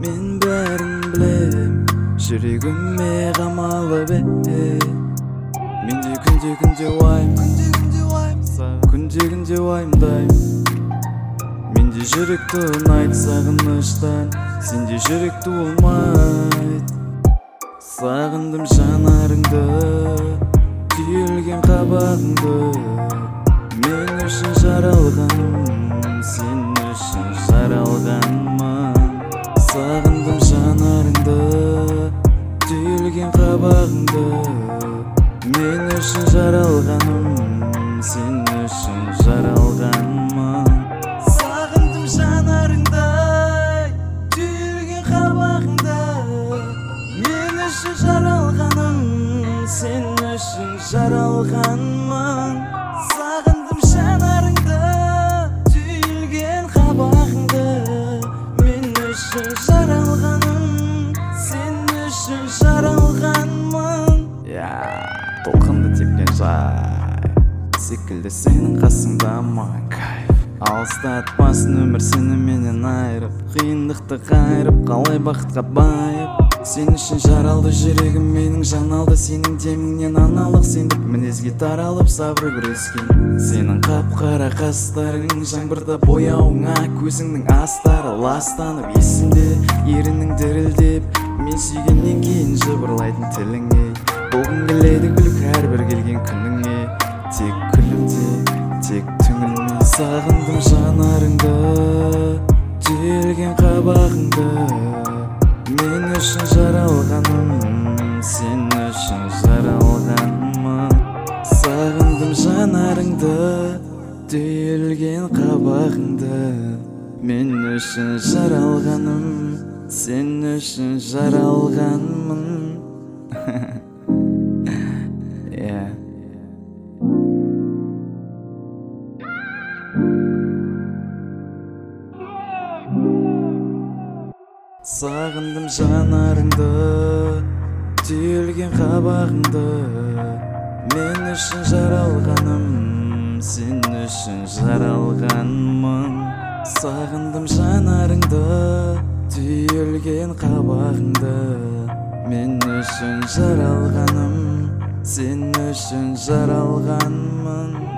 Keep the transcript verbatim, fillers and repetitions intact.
мен бәрін білем, жүрегіме қамалып е. Менде күнде-күнде уайым, күнде-күнде уайымдаймын. Менде жүректі ұнайды сағыныштан, сенде жүректі болмайды. Сағындым жанарыңды, түйілген қабағыңды. Мен үшін жаралғаным, сен үшін жаралғанмын. Сағындым жанарыңды, түйілген қабағыңды. Мен үшін жаралғаным, сен үшін жаралғанмын. Сағындым жанарыңды, түйілген қабағыңды. Мен үшін жаралғаным, сен үшін жаралғанмын. Сағындым жанарыңды, түйілген қабағыңды. Мен үшін жаралғаным, сен үшін жаралғанмын. Толқынды тепкен жай секілді сенің қасыңда маған кайф. Алыстатпасын өмір сені менен айырып, қиындықты қайырып, қалай бақытқа байып. Сен үшін жаралды жүрегім менің, жаналды сенің деміңнен аналық. Сендік мінезге таралып сабыр күрескен. Сенің қап-қара қастарың, жаңбырда бояуыңа көзіңнің астары ластанып. Есімде ерінің дірілдеп, мен сүйгеннен кейін жыбырлайтын тіліңе. Болғым келеді күлік әрбір келген күніңе. Тек күлімде, тек түңілме. Сағындым жанарыңды, түйілген қабағыңды. Мен үшін жаралғаным, сен үшін жаралғанмын. Сағындым жанарыңды, түйілген қабағыңды. Мен үшін жаралғаным, сен үшін жаралғанмын. Yeah. Сағындым жанарыңды, түйілген қабағыңды. Мен үшін жаралғаным, сен үшін жаралғанмын. Сағындым жанарыңды, түйілген қабағыңды. Мен үшін жаралғаным, сен үшін жаралғанмын.